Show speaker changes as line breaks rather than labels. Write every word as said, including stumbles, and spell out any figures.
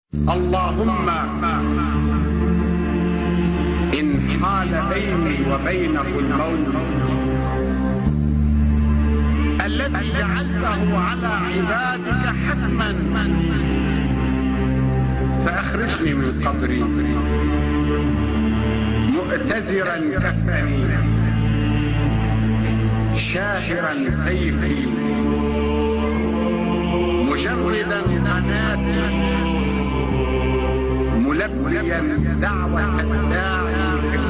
اللهم إن حال بيني وبينه الموت الذي جعلته على عبادك حتما فأخرجني من قبري مؤتزرا كفني شاهرا سيفي مجردا قناتي ملبيا دعوة الداعي